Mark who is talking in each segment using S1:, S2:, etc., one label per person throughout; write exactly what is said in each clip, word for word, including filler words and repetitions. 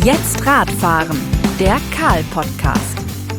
S1: Jetzt Radfahren, der Karl-Podcast.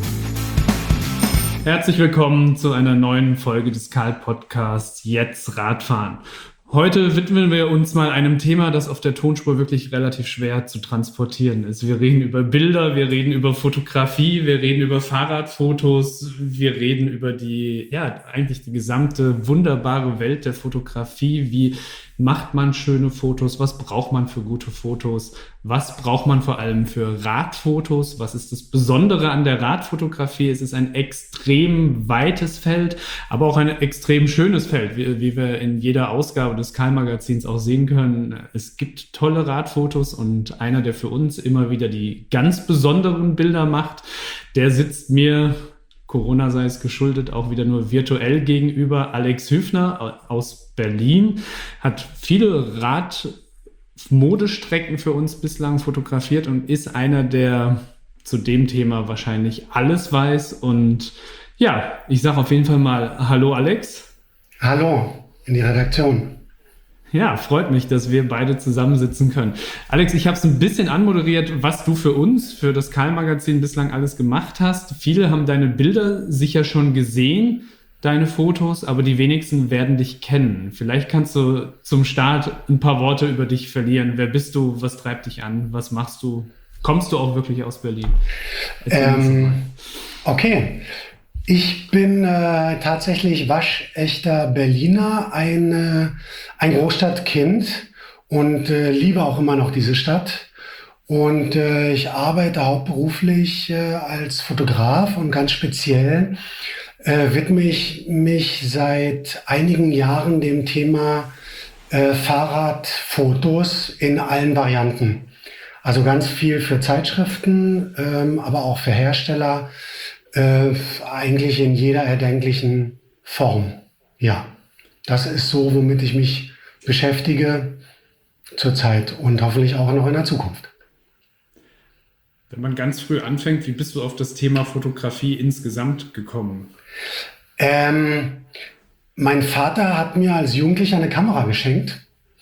S2: Herzlich willkommen zu einer neuen Folge des Karl-Podcasts Jetzt Radfahren. Heute widmen wir uns mal einem Thema, das auf der Tonspur wirklich relativ schwer zu transportieren ist. Wir reden über Bilder, wir reden über Fotografie, wir reden über Fahrradfotos, wir reden über die, ja, eigentlich die gesamte wunderbare Welt der Fotografie. Wie macht man schöne Fotos? Was braucht man für gute Fotos? Was braucht man vor allem für Radfotos? Was ist das Besondere an der Radfotografie? Es ist ein extrem weites Feld, aber auch ein extrem schönes Feld, wie, wie wir in jeder Ausgabe des Karl-Magazins auch sehen können. Es gibt tolle Radfotos und einer, der für uns immer wieder die ganz besonderen Bilder macht, der sitzt mir, Corona sei es geschuldet, auch wieder nur virtuell gegenüber. Alex Hüfner aus Berlin hat viele Radmodestrecken für uns bislang fotografiert und ist einer, der zu dem Thema wahrscheinlich alles weiß. Und ja, ich sage auf jeden Fall mal Hallo Alex.
S3: Hallo in die Redaktion.
S2: Ja, freut mich, dass wir beide zusammensitzen können. Alex, ich habe es ein bisschen anmoderiert, was du für uns, für das Karl-Magazin bislang alles gemacht hast. Viele haben deine Bilder sicher schon gesehen, deine Fotos, aber die wenigsten werden dich kennen. Vielleicht kannst du zum Start ein paar Worte über dich verlieren. Wer bist du? Was treibt dich an? Was machst du? Kommst du auch wirklich aus Berlin?
S3: Ähm, okay. Ich bin äh, tatsächlich waschechter Berliner, ein, äh, ein Großstadtkind und äh, liebe auch immer noch diese Stadt. Und äh, ich arbeite hauptberuflich äh, als Fotograf und ganz speziell äh, widme ich mich seit einigen Jahren dem Thema äh, Fahrradfotos in allen Varianten. Also ganz viel für Zeitschriften, ähm, aber auch für Hersteller. Äh, eigentlich in jeder erdenklichen Form. Ja, das ist so, womit ich mich beschäftige zurzeit und hoffentlich auch noch in der Zukunft.
S2: Wenn man ganz früh anfängt, wie bist du auf das Thema Fotografie insgesamt gekommen?
S3: Ähm, mein Vater hat mir als Jugendlicher eine Kamera geschenkt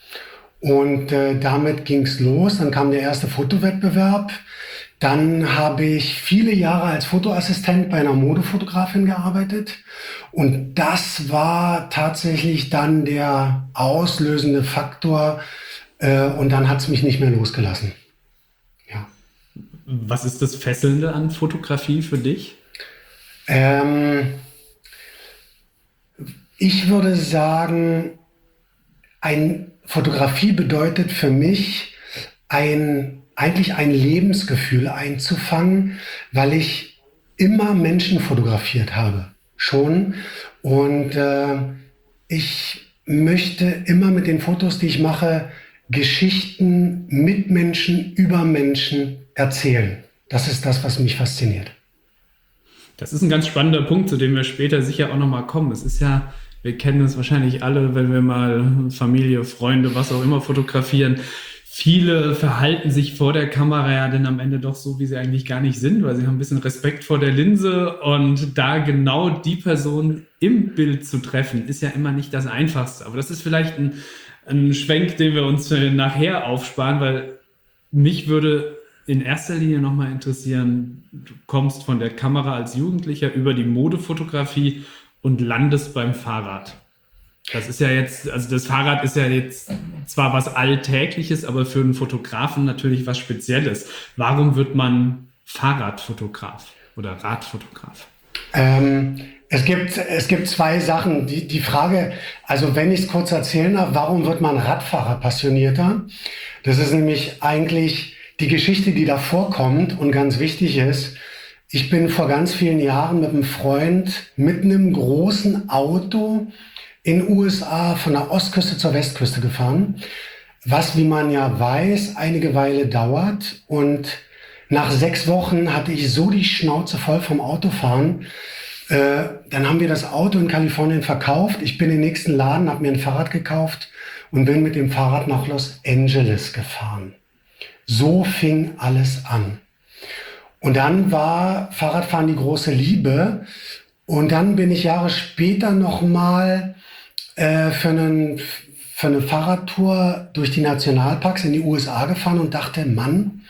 S3: und äh, damit ging's los. Dann kam der erste Fotowettbewerb. Dann habe ich viele Jahre als Fotoassistent bei einer Modefotografin gearbeitet und das war tatsächlich dann der auslösende Faktor äh, und dann hat es mich nicht mehr losgelassen. Ja.
S2: Was ist das Fesselnde an Fotografie für dich?
S3: Ähm, ich würde sagen, ein Fotografie bedeutet für mich ein eigentlich ein Lebensgefühl einzufangen, weil ich immer Menschen fotografiert habe, schon. Und äh, ich möchte immer mit den Fotos, die ich mache, Geschichten mit Menschen, über Menschen erzählen. Das ist das, was mich fasziniert.
S2: Das ist ein ganz spannender Punkt, zu dem wir später sicher auch nochmal kommen. Es ist ja, wir kennen es wahrscheinlich alle, wenn wir mal Familie, Freunde, was auch immer fotografieren. Viele verhalten sich vor der Kamera ja dann am Ende doch so, wie sie eigentlich gar nicht sind, weil sie haben ein bisschen Respekt vor der Linse und da genau die Person im Bild zu treffen, ist ja immer nicht das Einfachste. Aber das ist vielleicht ein, ein Schwenk, den wir uns nachher aufsparen, weil mich würde in erster Linie nochmal interessieren, du kommst von der Kamera als Jugendlicher über die Modefotografie und landest beim Fahrrad. Das ist ja jetzt, also das Fahrrad ist ja jetzt zwar was Alltägliches, aber für einen Fotografen natürlich was Spezielles. Warum wird man Fahrradfotograf oder Radfotograf?
S3: Ähm, es gibt, es gibt zwei Sachen. Die, die Frage, also wenn ich es kurz erzählen darf, warum wird man Radfahrer passionierter? Das ist nämlich eigentlich die Geschichte, die davor kommt und ganz wichtig ist. Ich bin vor ganz vielen Jahren mit einem Freund mit einem großen Auto in den U S A von der Ostküste zur Westküste gefahren, was, wie man ja weiß, einige Weile dauert. Und nach sechs Wochen hatte ich so die Schnauze voll vom Autofahren. Äh, dann haben wir das Auto in Kalifornien verkauft. Ich bin in den nächsten Laden, habe mir ein Fahrrad gekauft und bin mit dem Fahrrad nach Los Angeles gefahren. So fing alles an. Und dann war Fahrradfahren die große Liebe. Und dann bin ich Jahre später nochmal äh, für, einen, für eine Fahrradtour durch die Nationalparks in die U S A gefahren und dachte, Mann,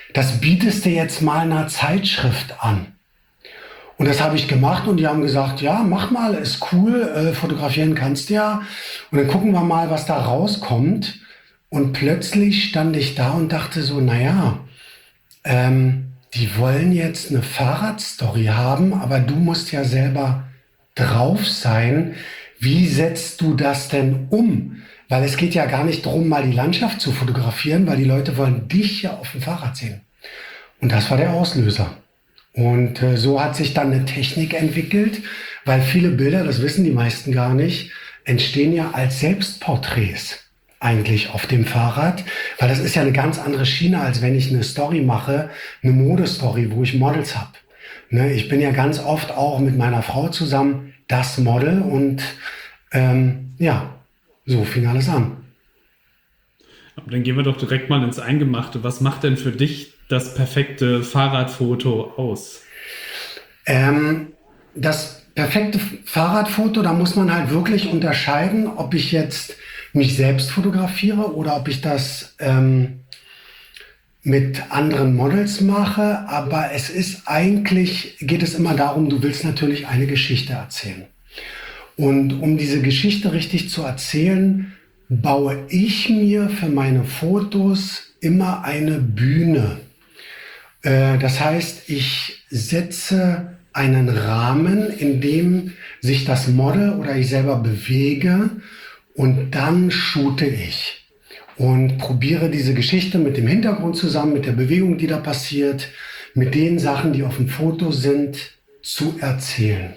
S3: das bietest du jetzt mal einer Zeitschrift an. Und das habe ich gemacht und die haben gesagt, ja, mach mal, ist cool, äh, fotografieren kannst du ja. Und dann gucken wir mal, was da rauskommt. Und plötzlich stand ich da und dachte so, naja, ähm, die wollen jetzt eine Fahrradstory haben, aber du musst ja selber drauf sein. Wie setzt du das denn um? Weil es geht ja gar nicht darum, mal die Landschaft zu fotografieren, weil die Leute wollen dich ja auf dem Fahrrad sehen. Und das war der Auslöser. Und äh, so hat sich dann eine Technik entwickelt, weil viele Bilder, das wissen die meisten gar nicht, entstehen ja als Selbstporträts eigentlich auf dem Fahrrad, weil das ist ja eine ganz andere Schiene, als wenn ich eine Story mache, eine Modestory, wo ich Models habe. Ne, ich bin ja ganz oft auch mit meiner Frau zusammen das Model und ähm, ja, so fing alles an.
S2: Aber dann gehen wir doch direkt mal ins Eingemachte. Was macht denn für dich das perfekte Fahrradfoto aus?
S3: Ähm, das perfekte Fahrradfoto, da muss man halt wirklich unterscheiden, ob ich jetzt mich selbst fotografiere oder ob ich das ähm, mit anderen Models mache. Aber es ist eigentlich, geht es immer darum, du willst natürlich eine Geschichte erzählen. Und um diese Geschichte richtig zu erzählen, baue ich mir für meine Fotos immer eine Bühne. Äh, das heißt, ich setze einen Rahmen, in dem sich das Model oder ich selber bewege und dann shoote ich und probiere diese Geschichte mit dem Hintergrund zusammen, mit der Bewegung, die da passiert, mit den Sachen, die auf dem Foto sind, zu erzählen.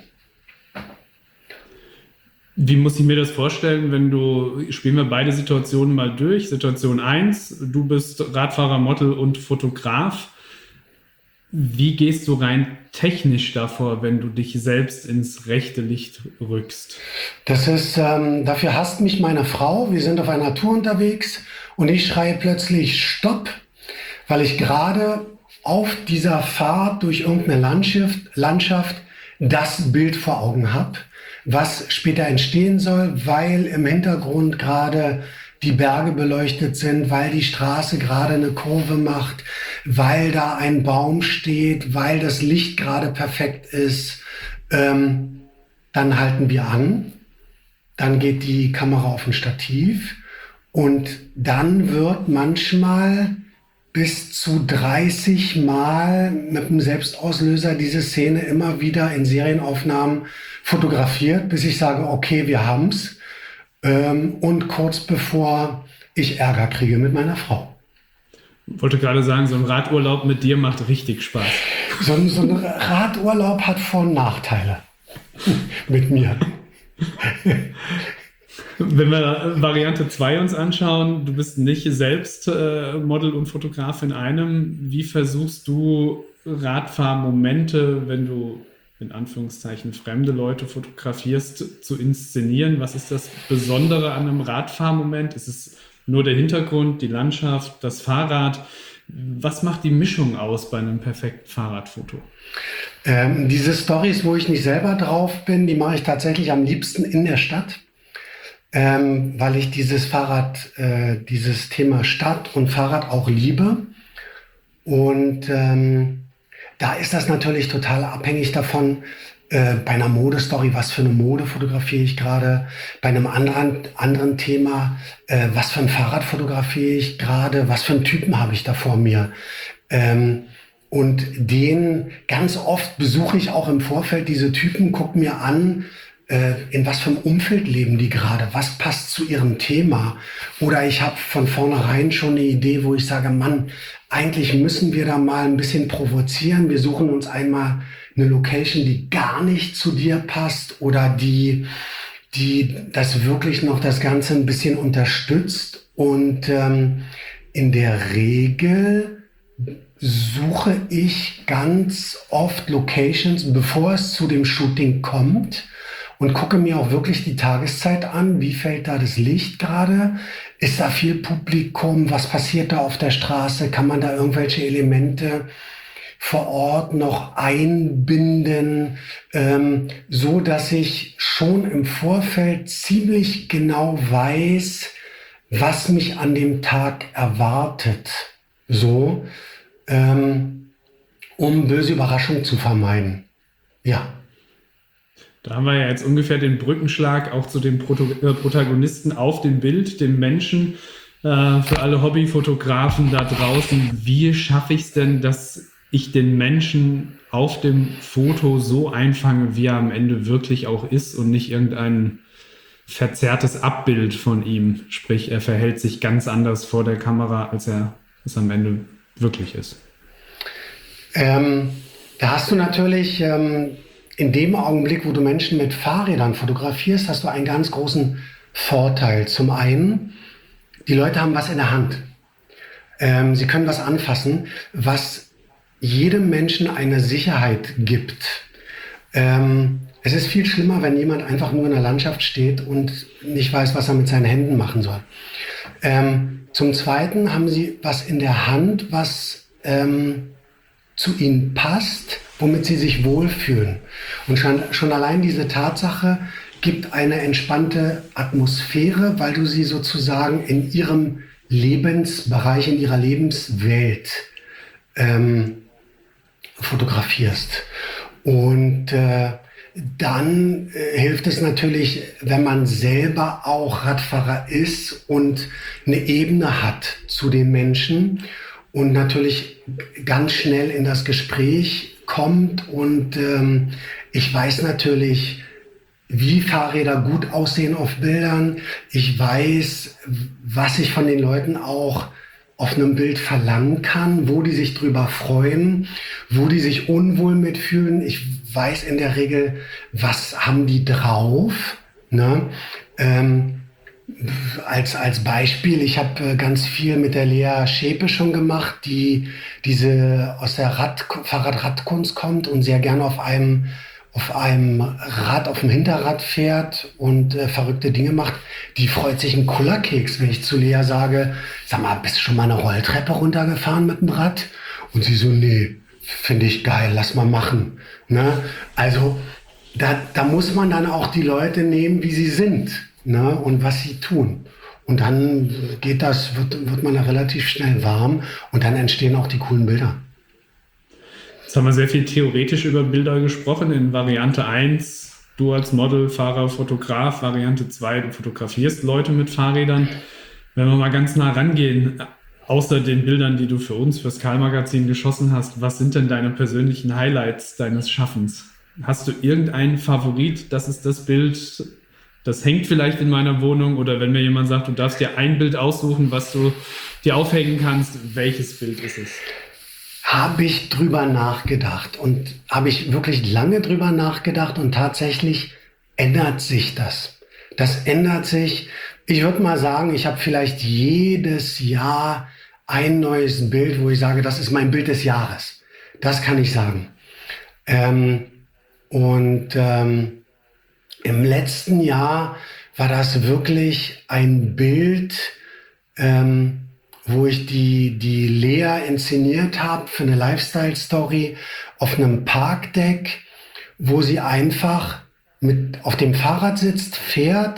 S2: Wie muss ich mir das vorstellen, wenn du, spielen wir beide Situationen mal durch. Situation eins, du bist Radfahrer, Model und Fotograf. Wie gehst du rein technisch davor, wenn du dich selbst ins rechte Licht rückst?
S3: Das ist, ähm, dafür hasst mich meine Frau. Wir sind auf einer Tour unterwegs und ich schreie plötzlich Stopp, weil ich gerade auf dieser Fahrt durch irgendeine Landschaft, Landschaft das Bild vor Augen habe, was später entstehen soll, weil im Hintergrund gerade die Berge beleuchtet sind, weil die Straße gerade eine Kurve macht, weil da ein Baum steht, weil das Licht gerade perfekt ist. Ähm, dann halten wir an, dann geht die Kamera auf ein Stativ und dann wird manchmal bis zu dreißig Mal mit dem Selbstauslöser diese Szene immer wieder in Serienaufnahmen fotografiert, bis ich sage, okay, wir haben's. Ähm, und kurz bevor ich Ärger kriege mit meiner Frau.
S2: Ich wollte gerade sagen, so ein Radurlaub mit dir macht richtig Spaß.
S3: So, ein- so ein Radurlaub hat Vor- und Nachteile mit mir.
S2: Wenn wir Variante zwei uns anschauen, du bist nicht selbst äh, Model und Fotograf in einem. Wie versuchst du Radfahrmomente, wenn du in Anführungszeichen fremde Leute fotografierst, zu inszenieren? Was ist das Besondere an einem Radfahrmoment? Ist es nur der Hintergrund, die Landschaft, das Fahrrad? Was macht die Mischung aus bei einem perfekten Fahrradfoto?
S3: Ähm, diese Storys, wo ich nicht selber drauf bin, die mache ich tatsächlich am liebsten in der Stadt, ähm, weil ich dieses Fahrrad, äh, dieses Thema Stadt und Fahrrad auch liebe. Und ähm, da ist das natürlich total abhängig davon, äh, bei einer Modestory, was für eine Mode fotografiere ich gerade, bei einem anderen, anderen Thema, äh, was für ein Fahrrad fotografiere ich gerade, was für einen Typen habe ich da vor mir. Ähm, und den ganz oft besuche ich auch im Vorfeld diese Typen, gucke mir an, äh, in was für einem Umfeld leben die gerade, was passt zu ihrem Thema. Oder ich habe von vornherein schon eine Idee, wo ich sage, Mann, eigentlich müssen wir da mal ein bisschen provozieren. Wir suchen uns einmal eine Location, die gar nicht zu dir passt oder die, die das wirklich noch das Ganze ein bisschen unterstützt. Und ähm, in der Regel suche ich ganz oft Locations, bevor es zu dem Shooting kommt, und gucke mir auch wirklich die Tageszeit an. Wie fällt da das Licht gerade? Ist da viel Publikum? Was passiert da auf der Straße? Kann man da irgendwelche Elemente vor Ort noch einbinden, ähm, so dass ich schon im Vorfeld ziemlich genau weiß, was mich an dem Tag erwartet. So. ähm, um böse Überraschungen zu vermeiden. Ja.
S2: Da haben wir ja jetzt ungefähr den Brückenschlag auch zu dem Proto- äh, Protagonisten auf dem Bild, dem Menschen. Äh, für alle Hobbyfotografen da draußen, wie schaffe ich es denn, dass ich den Menschen auf dem Foto so einfange, wie er am Ende wirklich auch ist und nicht irgendein verzerrtes Abbild von ihm. Sprich, er verhält sich ganz anders vor der Kamera, als er es am Ende wirklich ist.
S3: Ähm, da hast du natürlich ähm, in dem Augenblick, wo du Menschen mit Fahrrädern fotografierst, hast du einen ganz großen Vorteil. Zum einen, die Leute haben was in der Hand. Ähm, sie können was anfassen, was jedem Menschen eine Sicherheit gibt. Ähm, es ist viel schlimmer, wenn jemand einfach nur in der Landschaft steht und nicht weiß, was er mit seinen Händen machen soll. Ähm, zum Zweiten haben sie was in der Hand, was ähm, zu ihnen passt, womit sie sich wohlfühlen. Und schon, schon allein diese Tatsache gibt eine entspannte Atmosphäre, weil du sie sozusagen in ihrem Lebensbereich, in ihrer Lebenswelt ähm, fotografierst. Und äh, dann äh, hilft es natürlich, wenn man selber auch Radfahrer ist und eine Ebene hat zu den Menschen und natürlich ganz schnell in das Gespräch kommt. Und ähm, ich weiß natürlich, wie Fahrräder gut aussehen auf Bildern. Ich weiß, was ich von den Leuten auch auf einem Bild verlangen kann, wo die sich drüber freuen, wo die sich unwohl mitfühlen. Ich weiß in der Regel, was haben die drauf. Ne? Ähm, als, als Beispiel, ich habe äh, ganz viel mit der Lea Schäpe schon gemacht, die diese aus der Rad, Fahrrad-Radkunst kommt und sehr gerne auf einem auf einem Rad, auf dem Hinterrad fährt und äh, verrückte Dinge macht. Die freut sich ein Kullerkeks, wenn ich zu Lea sage, sag mal, bist du schon mal eine Rolltreppe runtergefahren mit dem Rad? Und sie so, nee, finde ich geil, lass mal machen. Ne? Also da, da muss man dann auch die Leute nehmen, wie sie sind, ne? Und was sie tun. Und dann geht das, wird, wird man da relativ schnell warm und dann entstehen auch die coolen Bilder.
S2: Jetzt haben wir sehr viel theoretisch über Bilder gesprochen. In Variante eins, du als Model, Fahrer, Fotograf. Variante zwei, du fotografierst Leute mit Fahrrädern. Wenn wir mal ganz nah rangehen, außer den Bildern, die du für uns, fürs Karl-Magazin geschossen hast, was sind denn deine persönlichen Highlights deines Schaffens? Hast du irgendeinen Favorit? Das ist das Bild, das hängt vielleicht in meiner Wohnung. Oder wenn mir jemand sagt, du darfst dir ein Bild aussuchen, was du dir aufhängen kannst, welches Bild ist es?
S3: Habe ich drüber nachgedacht und habe ich wirklich lange drüber nachgedacht und tatsächlich ändert sich das. Das ändert sich. Ich würde mal sagen, ich habe vielleicht jedes Jahr ein neues Bild, wo ich sage, das ist mein Bild des Jahres. Das kann ich sagen. Ähm, und ähm, im letzten Jahr war das wirklich ein Bild, ähm, wo ich die, die Lea inszeniert habe für eine Lifestyle-Story auf einem Parkdeck, wo sie einfach mit auf dem Fahrrad sitzt, fährt,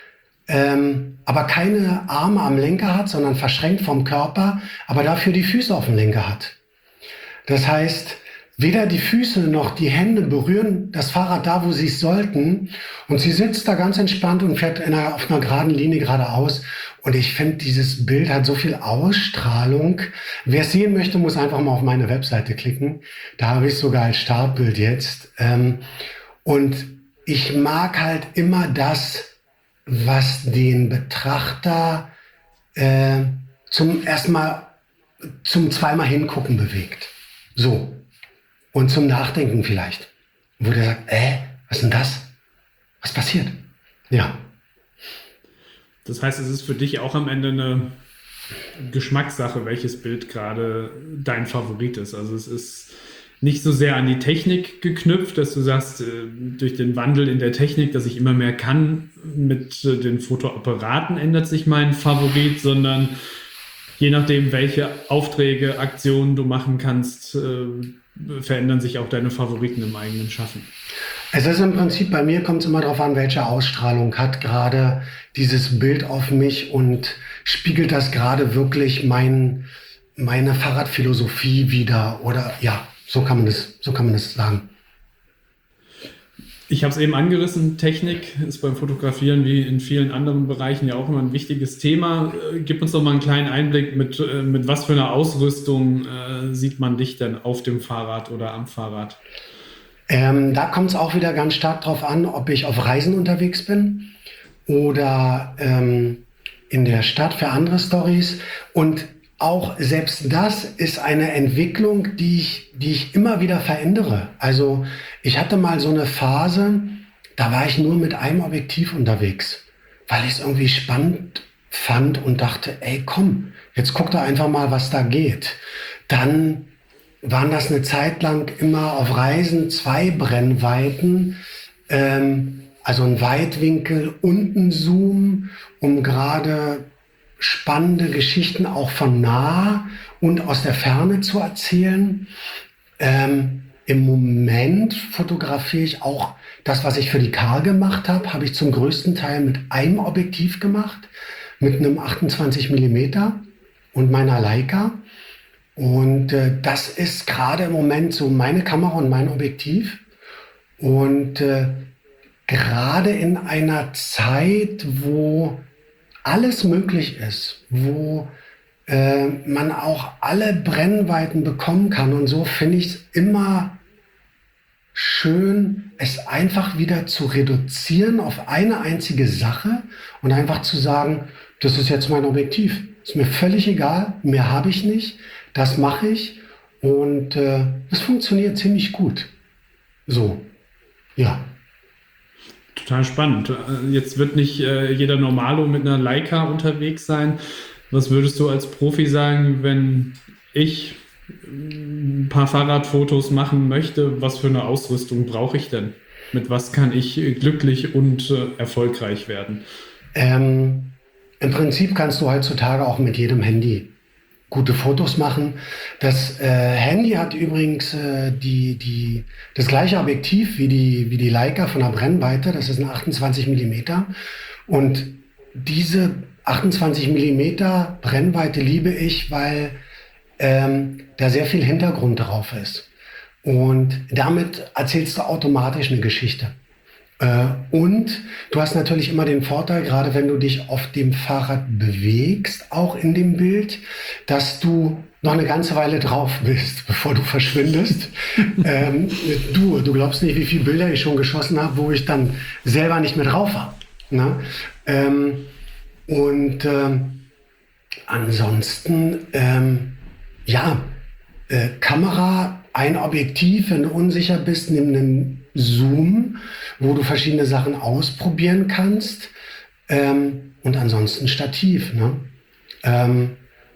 S3: ähm, aber keine Arme am Lenker hat, sondern verschränkt vom Körper, aber dafür die Füße auf dem Lenker hat. Das heißt, weder die Füße noch die Hände berühren das Fahrrad da, wo sie es sollten. Und sie sitzt da ganz entspannt und fährt in einer, auf einer geraden Linie geradeaus. Und ich finde, dieses Bild hat so viel Ausstrahlung. Wer es sehen möchte, muss einfach mal auf meine Webseite klicken. Da habe ich sogar als Startbild jetzt. Und ich mag halt immer das, was den Betrachter äh, zum erstmal zum zweimal hingucken bewegt. So. Und zum Nachdenken vielleicht. Wo der sagt, äh, was ist denn das? Was passiert? Ja.
S2: Das heißt, es ist für dich auch am Ende eine Geschmackssache, welches Bild gerade dein Favorit ist. Also es ist nicht so sehr an die Technik geknüpft, dass du sagst, durch den Wandel in der Technik, dass ich immer mehr kann, mit den Fotoapparaten ändert sich mein Favorit, sondern je nachdem, welche Aufträge, Aktionen du machen kannst, verändern sich auch deine Favoriten im eigenen Schaffen.
S3: Es ist im Prinzip, bei mir kommt es immer darauf an, welche Ausstrahlung hat gerade dieses Bild auf mich und spiegelt das gerade wirklich mein, meine Fahrradphilosophie wieder oder ja, so kann man das, so kann man das sagen.
S2: Ich habe es eben angerissen, Technik ist beim Fotografieren wie in vielen anderen Bereichen ja auch immer ein wichtiges Thema. Gib uns doch mal einen kleinen Einblick, mit, mit was für einer Ausrüstung äh, sieht man dich denn auf dem Fahrrad oder am Fahrrad?
S3: Ähm, da kommt es auch wieder ganz stark drauf an, ob ich auf Reisen unterwegs bin oder ähm, in der Stadt für andere Storys. Und auch selbst das ist eine Entwicklung, die ich, die ich immer wieder verändere. Also ich hatte mal so eine Phase, da war ich nur mit einem Objektiv unterwegs, weil ich es irgendwie spannend fand und dachte, ey komm, jetzt guck doch einfach mal, was da geht. Dann waren das eine Zeit lang immer auf Reisen zwei Brennweiten, ähm, also ein Weitwinkel und ein Zoom, um gerade spannende Geschichten auch von nah und aus der Ferne zu erzählen. Ähm, Im Moment fotografiere ich auch das, was ich für die Karl gemacht habe, habe ich zum größten Teil mit einem Objektiv gemacht, mit einem achtundzwanzig Millimeter und meiner Leica. Und äh, das ist gerade im Moment so meine Kamera und mein Objektiv. Und äh, gerade in einer Zeit, wo alles möglich ist, wo äh, man auch alle Brennweiten bekommen kann und so, finde ich es immer schön, es einfach wieder zu reduzieren auf eine einzige Sache und einfach zu sagen, das ist jetzt mein Objektiv. Ist mir völlig egal, mehr habe ich nicht, das mache ich und äh, das funktioniert ziemlich gut. So, ja.
S2: Total spannend. Jetzt wird nicht äh, jeder Normalo mit einer Leica unterwegs sein. Was würdest du als Profi sagen, wenn ich ein paar Fahrradfotos machen möchte? Was für eine Ausrüstung brauche ich denn? Mit was kann ich glücklich und äh, erfolgreich werden?
S3: Ähm, im Prinzip kannst du heutzutage auch mit jedem Handy gute Fotos machen. Das äh, Handy hat übrigens äh, die, die, das gleiche Objektiv wie die, wie die Leica von der Brennweite. Das ist ein achtundzwanzig Millimeter. Und diese achtundzwanzig Millimeter Brennweite liebe ich, weil ähm, da sehr viel Hintergrund drauf ist. Und damit erzählst du automatisch eine Geschichte. Und du hast natürlich immer den Vorteil, gerade wenn du dich auf dem Fahrrad bewegst, auch in dem Bild, dass du noch eine ganze Weile drauf bist, bevor du verschwindest. ähm, du, du glaubst nicht, wie viele Bilder ich schon geschossen habe, wo ich dann selber nicht mehr drauf war. Ne? Ähm, und ähm, ansonsten, ähm, ja, äh, Kamera, ein Objektiv, wenn du unsicher bist, nimm einen Zoom, wo du verschiedene Sachen ausprobieren kannst. Ähm, und ansonsten Stativ. Ne? Ähm,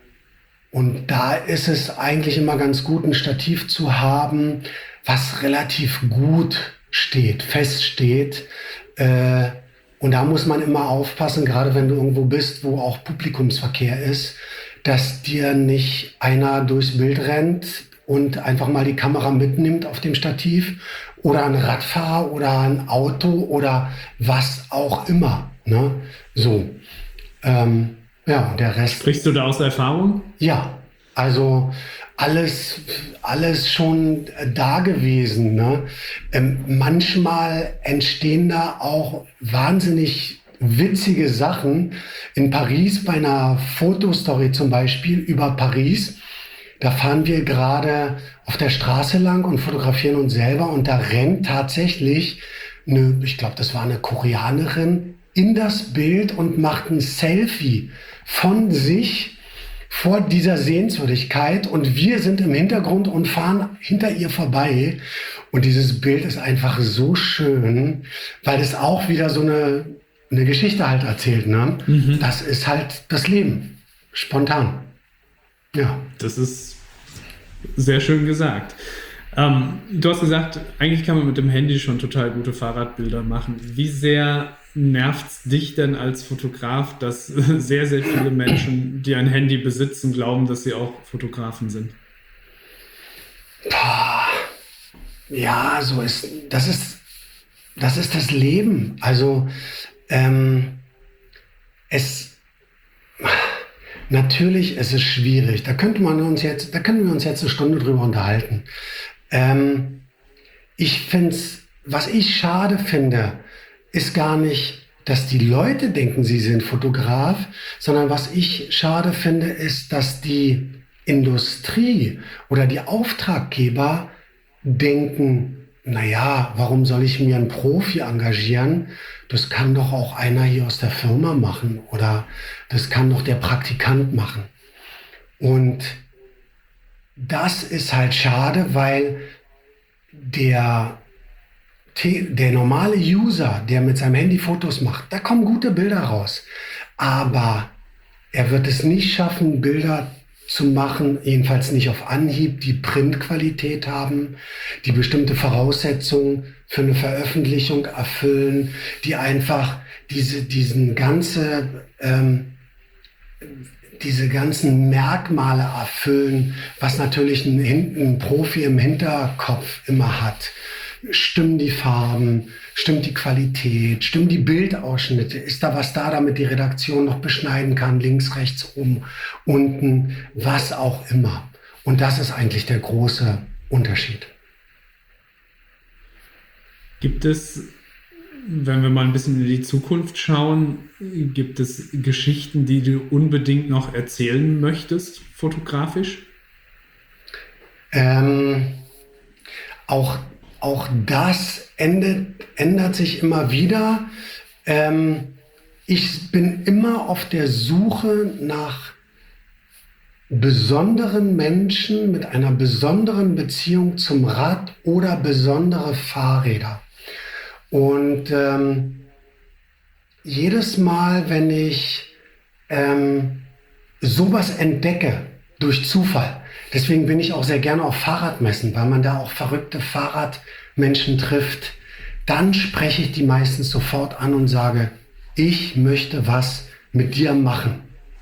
S3: und da ist es eigentlich immer ganz gut, ein Stativ zu haben, was relativ gut steht, feststeht. Äh, und da muss man immer aufpassen, gerade wenn du irgendwo bist, wo auch Publikumsverkehr ist, dass dir nicht einer durchs Bild rennt und einfach mal die Kamera mitnimmt auf dem Stativ oder ein Radfahrer oder ein Auto oder was auch immer. Ne? So, ähm, ja, der Rest.
S2: Sprichst du da aus Erfahrung?
S3: Ja, also alles, alles schon da gewesen. Ne? Ähm, manchmal entstehen da auch wahnsinnig witzige Sachen. In Paris bei einer Fotostory zum Beispiel über Paris. Da fahren wir gerade auf der Straße lang und fotografieren uns selber und da rennt tatsächlich eine, ich glaube, das war eine Koreanerin, in das Bild und macht ein Selfie von sich vor dieser Sehenswürdigkeit und wir sind im Hintergrund und fahren hinter ihr vorbei und dieses Bild ist einfach so schön, weil es auch wieder so eine, eine Geschichte halt erzählt. Ne? Mhm. Das ist halt das Leben, spontan. Ja.
S2: Das ist sehr schön gesagt. Ähm, du hast gesagt, eigentlich kann man mit dem Handy schon total gute Fahrradbilder machen. Wie sehr nervt es dich denn als Fotograf, dass sehr, sehr viele Menschen, die ein Handy besitzen, glauben, dass sie auch Fotografen sind?
S3: Boah. Ja, so ist das ist das ist das Leben. Also ähm, es Natürlich ist es schwierig. Da könnte man uns jetzt, da können wir uns jetzt eine Stunde drüber unterhalten. Ähm, ich finde es, was ich schade finde, ist gar nicht, dass die Leute denken, sie sind Fotograf, sondern was ich schade finde, ist, dass die Industrie oder die Auftraggeber denken, naja, warum soll ich mir einen Profi engagieren? Das kann doch auch einer hier aus der Firma machen oder das kann doch der Praktikant machen. Und das ist halt schade, weil der Der normale User, der mit seinem Handy Fotos macht, da kommen gute Bilder raus. Aber er wird es nicht schaffen, Bilder zu machen, jedenfalls nicht auf Anhieb, die Printqualität haben, die bestimmte Voraussetzungen für eine Veröffentlichung erfüllen, die einfach diese, diesen ganze, ähm, diese ganzen Merkmale erfüllen, was natürlich ein, ein Profi im Hinterkopf immer hat. Stimmen die Farben, stimmt die Qualität, stimmen die Bildausschnitte, ist da was da, damit die Redaktion noch beschneiden kann, links, rechts, oben, unten, was auch immer. Und das ist eigentlich der große Unterschied.
S2: Gibt es, wenn wir mal ein bisschen in die Zukunft schauen, gibt es Geschichten, die du unbedingt noch erzählen möchtest, fotografisch?
S3: Ähm, auch Auch das ändert, ändert sich immer wieder. Ähm, ich bin immer auf der Suche nach besonderen Menschen mit einer besonderen Beziehung zum Rad oder besondere Fahrräder. Und ähm, jedes Mal, wenn ich ähm, sowas entdecke, durch Zufall. Deswegen bin ich auch sehr gerne auf Fahrradmessen, weil man da auch verrückte Fahrradmenschen trifft. Dann spreche ich die meistens sofort an und sage, ich möchte was mit dir machen.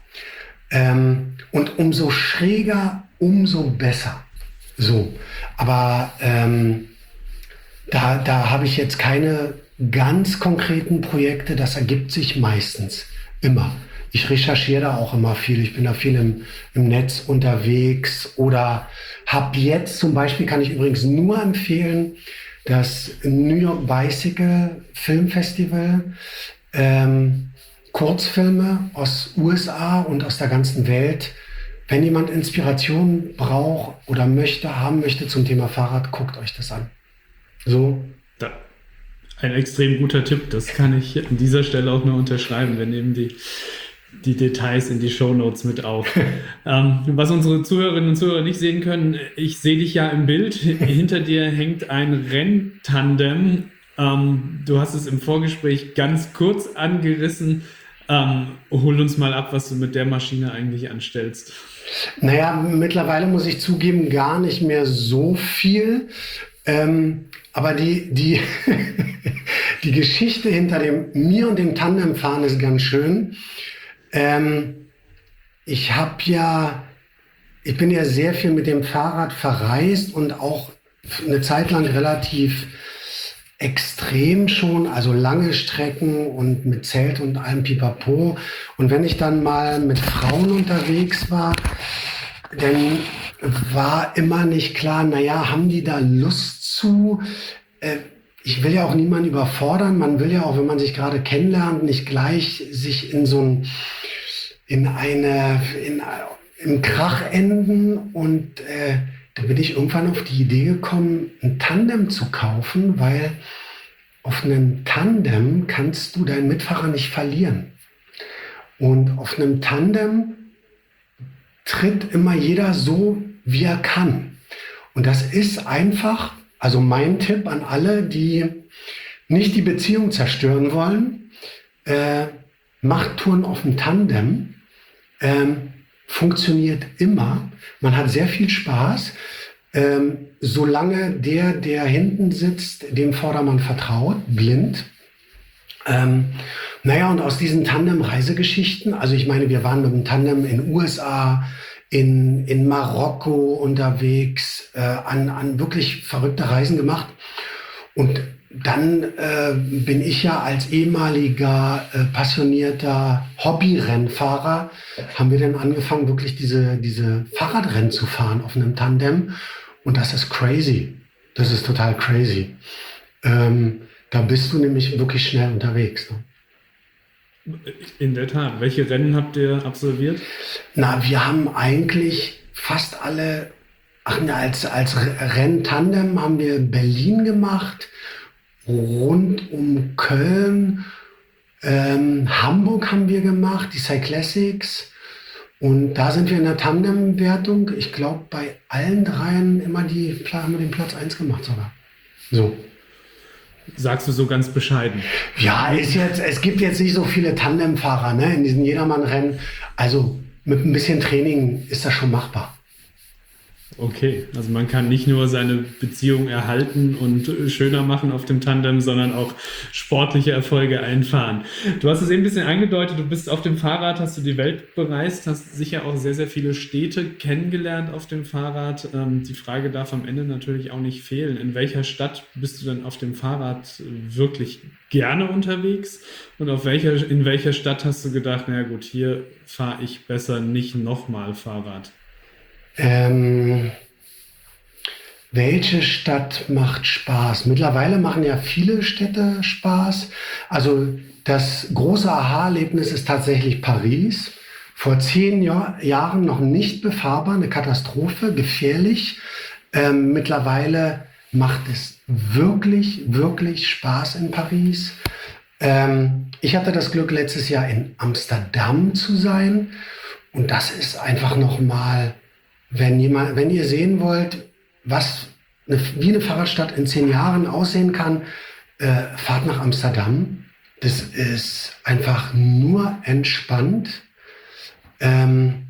S3: Ähm, und umso schräger, umso besser. So, aber ähm, da, da habe ich jetzt keine ganz konkreten Projekte, das ergibt sich meistens immer. Ich recherchiere da auch immer viel. Ich bin da viel im, im Netz unterwegs oder habe jetzt zum Beispiel, kann ich übrigens nur empfehlen, das New York Bicycle Film Festival, ähm, Kurzfilme aus U S A und aus der ganzen Welt. Wenn jemand Inspiration braucht oder möchte, haben möchte zum Thema Fahrrad, guckt euch das an. So.
S2: Da. Ein extrem guter Tipp. Das kann ich an dieser Stelle auch nur unterschreiben. Wir nehmen die die Details in die Shownotes mit auf. ähm, was unsere Zuhörerinnen und Zuhörer nicht sehen können, ich sehe dich ja im Bild. Hinter dir hängt ein Renntandem. Ähm, du hast es im Vorgespräch ganz kurz angerissen. Ähm, hol uns mal ab, was du mit der Maschine eigentlich anstellst.
S3: Naja, mittlerweile muss ich zugeben, gar nicht mehr so viel. Ähm, aber die, die, die Geschichte hinter dem mir und dem Tandemfahren ist ganz schön. Ähm, ich habe ja, ich bin ja sehr viel mit dem Fahrrad verreist und auch eine Zeit lang relativ extrem schon, also lange Strecken und mit Zelt und allem Pipapo. Und wenn ich dann mal mit Frauen unterwegs war, dann war immer nicht klar, naja, haben die da Lust zu? Äh, ich will ja auch niemanden überfordern. Man will ja auch, wenn man sich gerade kennenlernt, nicht gleich sich in so ein, in eine, in, im Krach enden. Und äh, da bin ich irgendwann auf die Idee gekommen, ein Tandem zu kaufen, weil auf einem Tandem kannst du deinen Mitfahrer nicht verlieren. Und auf einem Tandem tritt immer jeder so, wie er kann. Und das ist einfach, also mein Tipp an alle, die nicht die Beziehung zerstören wollen, äh, macht Touren auf dem Tandem. Ähm, funktioniert immer. Man hat sehr viel Spaß, ähm, solange der, der hinten sitzt, dem Vordermann vertraut, blind. Ähm, naja, und aus diesen Tandem-Reisegeschichten, also ich meine, wir waren mit dem Tandem in U S A, in, in Marokko unterwegs, äh, an, an wirklich verrückte Reisen gemacht. Und dann äh, bin ich ja als ehemaliger, äh, passionierter Hobby-Rennfahrer, haben wir dann angefangen, wirklich diese, diese Fahrradrennen zu fahren auf einem Tandem. Und das ist crazy. Das ist total crazy. Ähm, da bist du nämlich wirklich schnell unterwegs. Ne?
S2: In der Tat. Welche Rennen habt ihr absolviert?
S3: Na, wir haben eigentlich fast alle, ach, na, als, als Renntandem haben wir Berlin gemacht, rund um Köln, ähm, Hamburg haben wir gemacht, die Cyclassics. Und da sind wir in der Tandem-Wertung, ich glaube, bei allen dreien immer die, haben wir den Platz eins gemacht sogar. So.
S2: Sagst du so ganz bescheiden?
S3: Ja, ist jetzt, es gibt jetzt nicht so viele Tandemfahrer, ne, in diesen Jedermann-Rennen. Also mit ein bisschen Training ist das schon machbar.
S2: Okay, also man kann nicht nur seine Beziehung erhalten und schöner machen auf dem Tandem, sondern auch sportliche Erfolge einfahren. Du hast es eben ein bisschen angedeutet, du bist auf dem Fahrrad, hast du die Welt bereist, hast sicher auch sehr, sehr viele Städte kennengelernt auf dem Fahrrad. Ähm, die Frage darf am Ende natürlich auch nicht fehlen. In welcher Stadt bist du denn auf dem Fahrrad wirklich gerne unterwegs? Und auf welcher, in welcher Stadt hast du gedacht, na gut, hier fahre ich besser nicht nochmal Fahrrad?
S3: Ähm, welche Stadt macht Spaß? Mittlerweile machen ja viele Städte Spaß. Also das große Aha-Erlebnis ist tatsächlich Paris. Vor zehn Jahr, Jahren noch nicht befahrbar, eine Katastrophe, gefährlich. Ähm, mittlerweile macht es wirklich, wirklich Spaß in Paris. Ähm, ich hatte das Glück, letztes Jahr in Amsterdam zu sein. Und das ist einfach nochmal... Wenn, jemand, wenn ihr sehen wollt, was eine, wie eine Fahrradstadt in zehn Jahren aussehen kann, äh, fahrt nach Amsterdam. Das ist einfach nur entspannt. Ähm,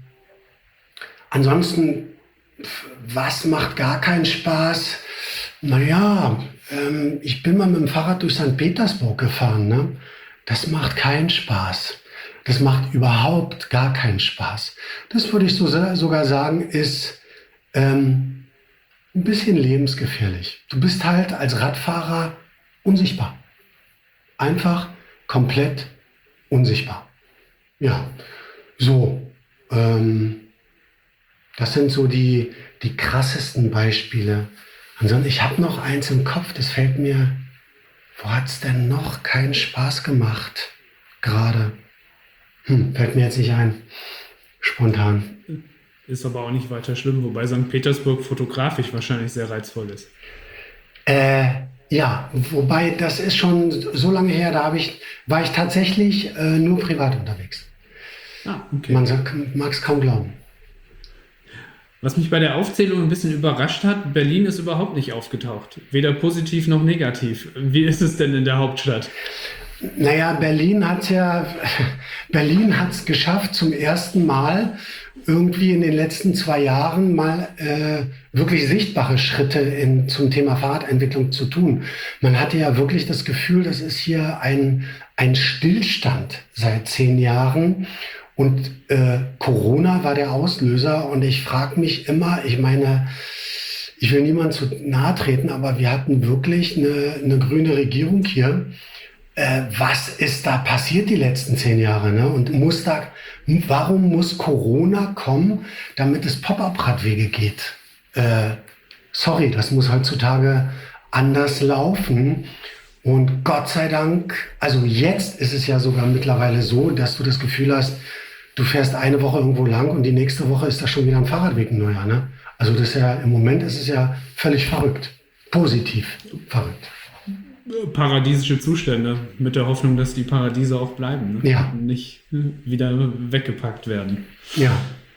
S3: ansonsten, was macht gar keinen Spaß? Naja, ähm, ich bin mal mit dem Fahrrad durch Sankt Petersburg gefahren. Ne? Das macht keinen Spaß. Das macht überhaupt gar keinen Spaß. Das würde ich so, sogar sagen, ist ähm, ein bisschen lebensgefährlich. Du bist halt als Radfahrer unsichtbar. Einfach komplett unsichtbar. Ja, so. Ähm, das sind so die, die krassesten Beispiele. Ansonsten, ich habe noch eins im Kopf, das fällt mir, wo hat es denn noch keinen Spaß gemacht? Gerade. Hm, fällt mir jetzt nicht ein. Spontan.
S2: Ist aber auch nicht weiter schlimm, wobei Sankt Petersburg fotografisch wahrscheinlich sehr reizvoll ist.
S3: Äh, ja, wobei das ist schon so lange her, da hab ich, war ich tatsächlich äh, nur privat unterwegs.
S2: Ah, okay.
S3: Man mag es kaum glauben.
S2: Was mich bei der Aufzählung ein bisschen überrascht hat, Berlin ist überhaupt nicht aufgetaucht. Weder positiv noch negativ. Wie ist es denn in der Hauptstadt?
S3: Naja, Berlin hat ja, Berlin hat es geschafft, zum ersten Mal irgendwie in den letzten zwei Jahren mal äh, wirklich sichtbare Schritte in, zum Thema Fahrradentwicklung zu tun. Man hatte ja wirklich das Gefühl, das ist hier ein, ein Stillstand seit zehn Jahren. Und äh, Corona war der Auslöser. Und ich frage mich immer, ich meine, ich will niemand zu nahe treten, aber wir hatten wirklich eine, eine grüne Regierung hier. Äh, was ist da passiert die letzten zehn Jahre? Ne? Und muss da, warum muss Corona kommen, damit es Pop-up-Radwege geht? Äh, sorry, das muss heutzutage anders laufen. Und Gott sei Dank, also jetzt ist es ja sogar mittlerweile so, dass du das Gefühl hast, du fährst eine Woche irgendwo lang und die nächste Woche ist da schon wieder ein Fahrradweg ein neuer. Ne? Also das ist ja, im Moment ist es ja völlig verrückt. Positiv verrückt.
S2: Paradiesische Zustände, mit der Hoffnung, dass die Paradiese auch bleiben, ne?
S3: Ja.
S2: Und nicht wieder weggepackt werden.
S3: Ja.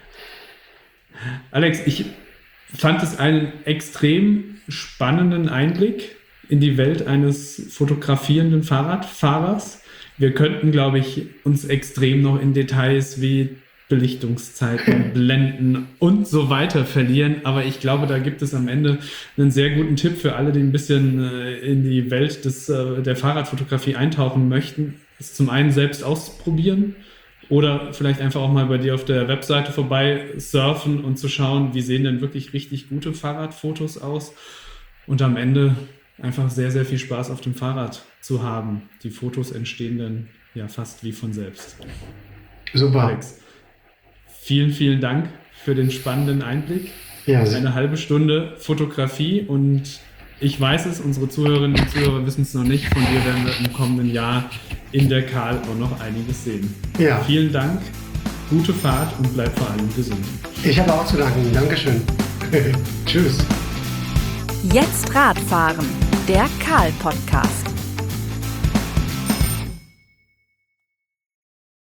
S2: Alex, ich fand es einen extrem spannenden Einblick in die Welt eines fotografierenden Fahrradfahrers. Wir könnten, glaube ich, uns extrem noch in Details wie Belichtungszeiten, Blenden und so weiter verlieren. Aber ich glaube, da gibt es am Ende einen sehr guten Tipp für alle, die ein bisschen äh, in die Welt des, äh, der Fahrradfotografie eintauchen möchten. Es zum einen selbst ausprobieren oder vielleicht einfach auch mal bei dir auf der Webseite vorbei surfen und zu schauen, wie sehen denn wirklich richtig gute Fahrradfotos aus. Und am Ende einfach sehr, sehr viel Spaß auf dem Fahrrad zu haben. Die Fotos entstehen dann ja fast wie von selbst.
S3: Super.
S2: Alex, vielen, vielen Dank für den spannenden Einblick.
S3: Ja,
S2: eine halbe Stunde Fotografie und ich weiß es, unsere Zuhörerinnen und Zuhörer wissen es noch nicht. Von dir werden wir im kommenden Jahr in der Karl auch noch einiges sehen.
S3: Ja.
S2: Vielen Dank, gute Fahrt und bleib vor allem gesund.
S3: Ich habe auch zu danken. Dankeschön. Tschüss.
S1: Jetzt Radfahren, der Karl-Podcast.